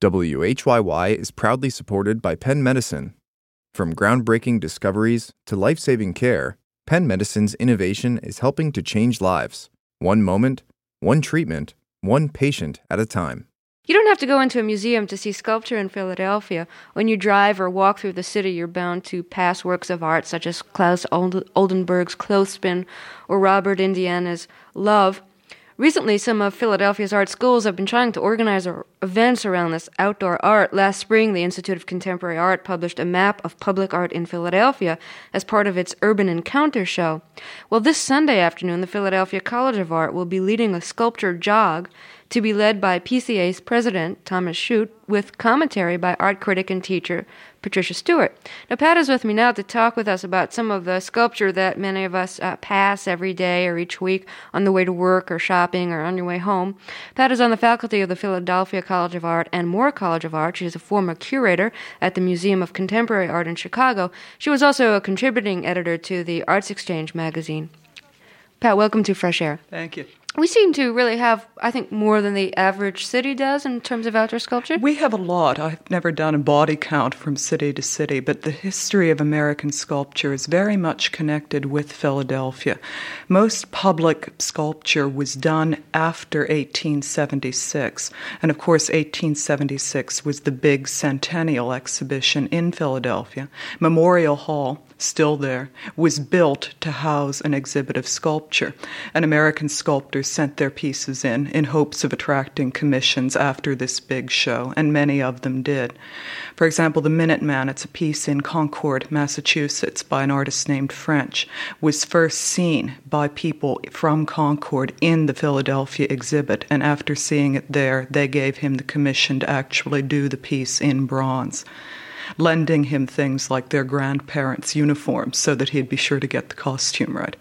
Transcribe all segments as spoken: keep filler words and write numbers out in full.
W H Y Y is proudly supported by Penn Medicine. From groundbreaking discoveries to life-saving care, Penn Medicine's innovation is helping to change lives, one moment, one treatment, one patient at a time. You don't have to go into a museum to see sculpture in Philadelphia. When you drive or walk through the city, you're bound to pass works of art such as Klaus Oldenburg's Clothespin or Robert Indiana's Love. Recently, some of Philadelphia's art schools have been trying to organize events around this outdoor art. Last spring, the Institute of Contemporary Art published a map of public art in Philadelphia as part of its Urban Encounter show. Well, this Sunday afternoon, the Philadelphia College of Art will be leading a sculpture jog to be led by P C A's president, Thomas Shute, with commentary by art critic and teacher Patricia Stewart. Now, Pat is with me now to talk with us about some of the sculpture that many of us uh, pass every day or each week on the way to work or shopping or on your way home. Pat is on the faculty of the Philadelphia College of Art and Moore College of Art. She is a former curator at the Museum of Contemporary Art in Chicago. She was also a contributing editor to the Arts Exchange magazine. Pat, welcome to Fresh Air. Thank you. We seem to really have, I think, more than the average city does in terms of outdoor sculpture. We have a lot. I've never done a body count from city to city, but the history of American sculpture is very much connected with Philadelphia. Most public sculpture was done after eighteen seventy-six, and of course eighteen seventy-six was the big centennial exhibition in Philadelphia. Memorial Hall, still there, was built to house an exhibit of sculpture, and American sculptors sent their pieces in in hopes of attracting commissions after this big show, and many of them did. For example, the Minuteman, it's a piece in Concord, Massachusetts, by an artist named French, was first seen by people from Concord in the Philadelphia exhibit, and after seeing it there, they gave him the commission to actually do the piece in bronze, lending him things like their grandparents' uniforms so that he'd be sure to get the costume right.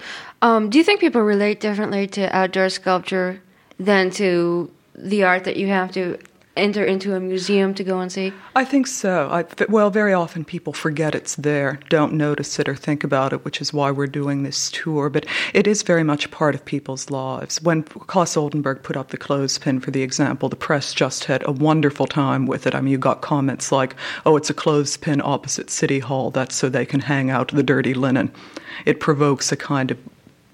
Um, do you think people relate differently to outdoor sculpture than to the art that you have to enter into a museum to go and see? I think so. I, well, very often people forget it's there, don't notice it or think about it, which is why we're doing this tour. But it is very much part of people's lives. When Klaus Oldenburg put up the clothespin, for the example, the press just had a wonderful time with it. I mean, you got comments like, oh, it's a clothespin opposite City Hall. That's so they can hang out the dirty linen. It provokes a kind of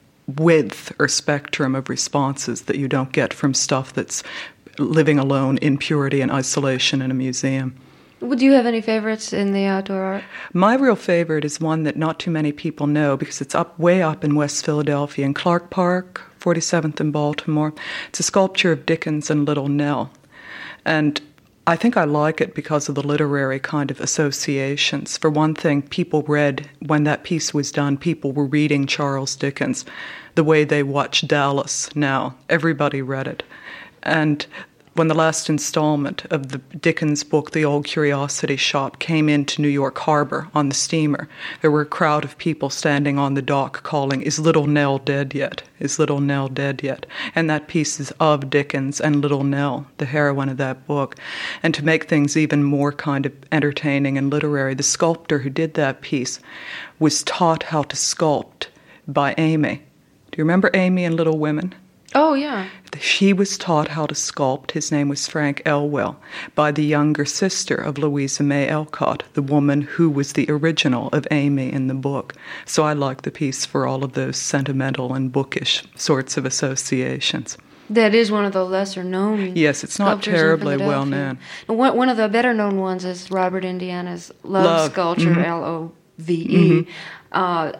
width or spectrum of responses that you don't get from stuff that's living alone in purity and isolation in a museum. Would you have any favorites in the outdoor art? My real favorite is one that not too many people know because it's up way up in West Philadelphia in Clark Park, forty-seventh in Baltimore. It's a sculpture of Dickens and Little Nell. And I think I like it because of the literary kind of associations. For one thing, people read, when that piece was done, people were reading Charles Dickens the way they watch Dallas now. Everybody read it. And when the last installment of the Dickens book, The Old Curiosity Shop, came into New York Harbor on the steamer, there were a crowd of people standing on the dock calling, "Is Little Nell dead yet? Is Little Nell dead yet?" And that piece is of Dickens and Little Nell, the heroine of that book. And to make things even more kind of entertaining and literary, the sculptor who did that piece was taught how to sculpt by Amy. Do you remember Amy in Little Women? Oh, yeah. She was taught how to sculpt, his name was Frank Elwell, by the younger sister of Louisa May Alcott, the woman who was the original of Amy in the book. So I like the piece for all of those sentimental and bookish sorts of associations. That is one of the lesser-known Yes, it's not terribly well-known. One, one of the better-known ones is Robert Indiana's Love, Love. Sculpture, Mm-hmm. L O V E. Mm-hmm. Uh,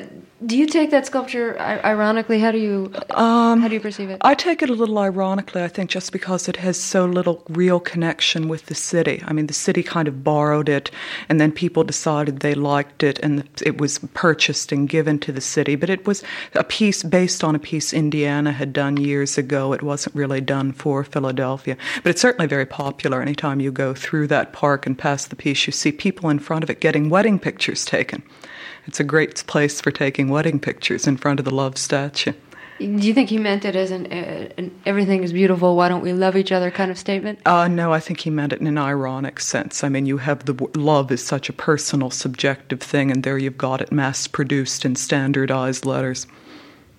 do you take that sculpture ironically? How do you um, how do you perceive it? I take it a little ironically, I think, just because it has so little real connection with the city. I mean, the city kind of borrowed it, and then people decided they liked it, and it was purchased and given to the city. But it was a piece based on a piece Indiana had done years ago. It wasn't really done for Philadelphia. But it's certainly very popular. Anytime you go through that park and past the piece, you see people in front of it getting wedding pictures taken. It's a great place for taking wedding pictures in front of the love statue. Do you think he meant it as an, uh, an everything is beautiful, why don't we love each other kind of statement? Uh, no, I think he meant it in an ironic sense. I mean, you have the love is such a personal, subjective thing, and there you've got it mass-produced in standardized letters.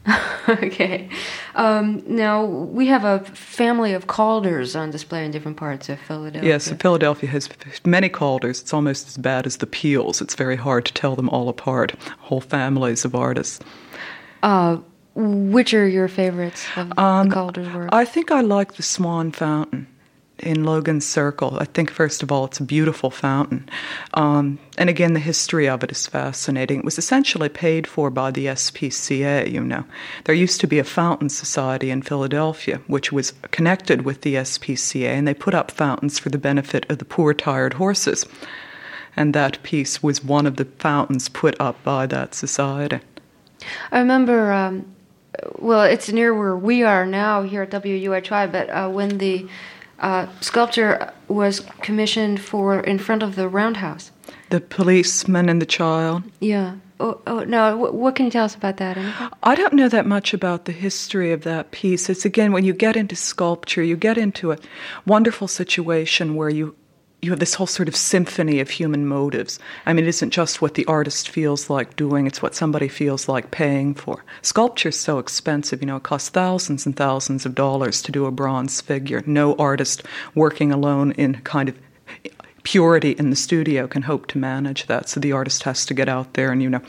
Okay. Um, now, we have a family of Calders on display in different parts of Philadelphia. Yes, Philadelphia has many Calders. It's almost as bad as the Peels. It's very hard to tell them all apart. Whole families of artists. Uh, which are your favorites of um, the Calders' work? I think I like the Swan Fountain in Logan's Circle. I think, first of all, it's a beautiful fountain. Um, and again, the history of it is fascinating. It was essentially paid for by the S P C A, you know. There used to be a fountain society in Philadelphia, which was connected with the S P C A, and they put up fountains for the benefit of the poor, tired horses. And that piece was one of the fountains put up by that society. I remember, um, well, it's near where we are now here at W U H Y, but uh, when the Uh, sculpture was commissioned for in front of the Roundhouse. The policeman and the child. Yeah. Oh, oh no. What, what can you tell us about that? Anything? I don't know that much about the history of that piece. It's, again, when you get into sculpture, you get into a wonderful situation where you you have this whole sort of symphony of human motives. I mean, it isn't just what the artist feels like doing, it's what somebody feels like paying for. Sculpture's so expensive, you know, it costs thousands and thousands of dollars to do a bronze figure. No artist working alone in kind of purity in the studio can hope to manage that, so the artist has to get out there and, you know,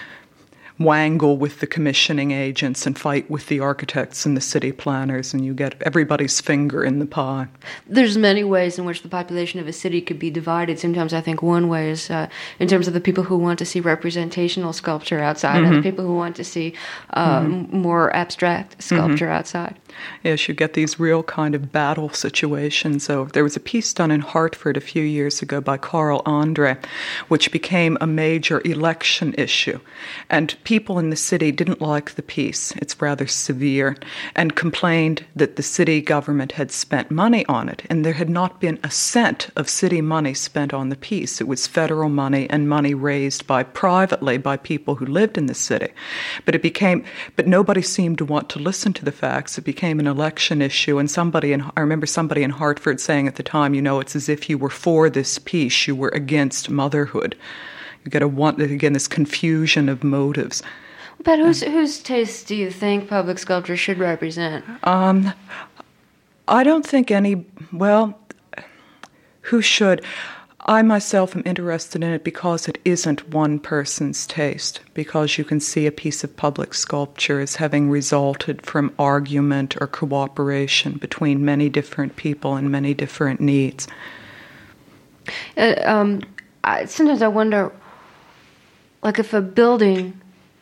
wangle with the commissioning agents and fight with the architects and the city planners, and you get everybody's finger in the pie. There's many ways in which the population of a city could be divided. Sometimes I think one way is uh, in terms of the people who want to see representational sculpture outside mm-hmm. and the people who want to see uh, mm-hmm. more abstract sculpture mm-hmm. outside. Yes, you get these real kind of battle situations. So there was a piece done in Hartford a few years ago by Carl Andre, which became a major election issue. And people in the city didn't like the piece. It's rather severe, and complained that the city government had spent money on it, and there had not been a cent of city money spent on the piece. It was federal money and money raised by privately by people who lived in the city. But it became, but nobody seemed to want to listen to the facts. It became an election issue, and somebody in, I remember somebody in Hartford saying at the time, you know, it's as if you were for this piece, you were against motherhood. You get a want again this confusion of motives. But whose whose taste do you think public sculpture should represent? Um, I don't think any. Well, who should? I myself am interested in it because it isn't one person's taste, because you can see a piece of public sculpture as having resulted from argument or cooperation between many different people and many different needs. Uh, um, I, sometimes I wonder, like, if a building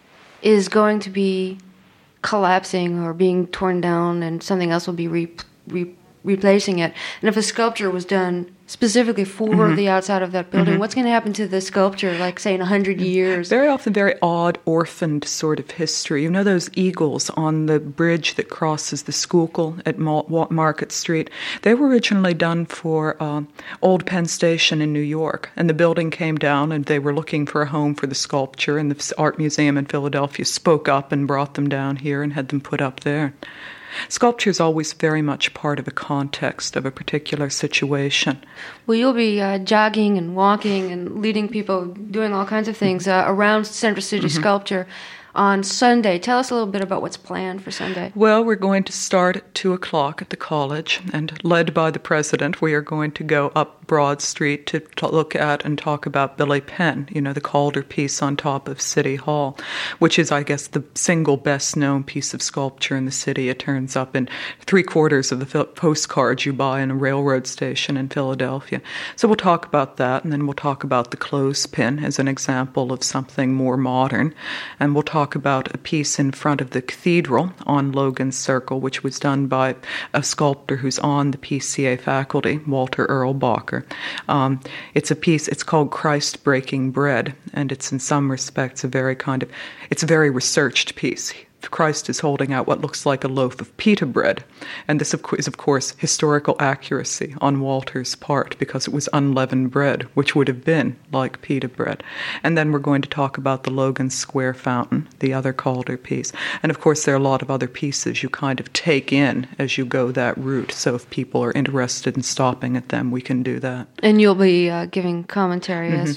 is going to be collapsing or being torn down and something else will be re- re- replacing it, and if a sculpture was done specifically for mm-hmm. the outside of that building, mm-hmm. what's going to happen to the sculpture, like, say, in a hundred years? Very often very odd, orphaned sort of history. You know those eagles on the bridge that crosses the Schuylkill at Market Street? They were originally done for uh, Old Penn Station in New York, and the building came down, and they were looking for a home for the sculpture, and the Art Museum in Philadelphia spoke up and brought them down here and had them put up there. Sculpture is always very much part of a context of a particular situation. Well, you'll be uh, jogging and walking and leading people, doing all kinds of things uh, around Central City mm-hmm. Sculpture on Sunday. Tell us a little bit about what's planned for Sunday. Well, we're going to start at two o'clock at the college, and led by the president, we are going to go up Broad Street to, to look at and talk about Billy Penn, you know, the Calder piece on top of City Hall, which is, I guess, the single best-known piece of sculpture in the city. It turns up in three-quarters of the postcards you buy in a railroad station in Philadelphia. So we'll talk about that, and then we'll talk about the clothespin as an example of something more modern, and we'll talk about a piece in front of the cathedral on Logan's Circle, which was done by a sculptor who's on the P C A faculty, Walter Erlbacher. Um, it's a piece, it's called Christ Breaking Bread, and it's in some respects a very kind of, it's a very researched piece. Christ is holding out what looks like a loaf of pita bread. And this is, of course, historical accuracy on Walter's part, because it was unleavened bread, which would have been like pita bread. And then we're going to talk about the Logan Square Fountain, the other Calder piece. And, of course, there are a lot of other pieces you kind of take in as you go that route. So if people are interested in stopping at them, we can do that. And you'll be uh, giving commentary mm-hmm. as...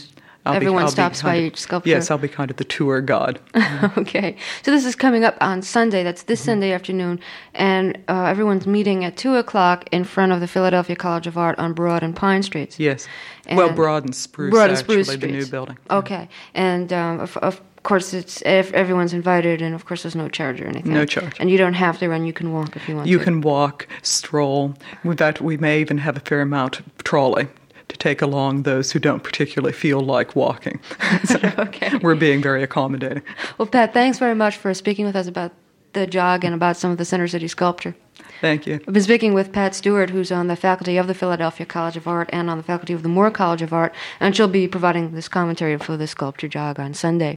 I'll everyone be, stops by of, each sculpture. Yes, I'll be kind of the tour guide. Okay. So this is coming up on Sunday. That's this mm-hmm. Sunday afternoon. And uh, everyone's meeting at two o'clock in front of the Philadelphia College of Art on Broad and Pine Streets. Yes. And well, Broad and Spruce, Broad and actually, Spruce the new building. Okay. And um, of, of course, it's if everyone's invited, and of course there's no charge or anything. No charge. And you don't have to run. You can walk if you want you to. You can walk, stroll. With that, we may even have a fair amount of trolley to take along those who don't particularly feel like walking. So okay. We're being very accommodating. Well, Pat, thanks very much for speaking with us about the jog and about some of the Center City sculpture. Thank you. I've been speaking with Pat Stewart, who's on the faculty of the Philadelphia College of Art and on the faculty of the Moore College of Art, and she'll be providing this commentary for the sculpture jog on Sunday.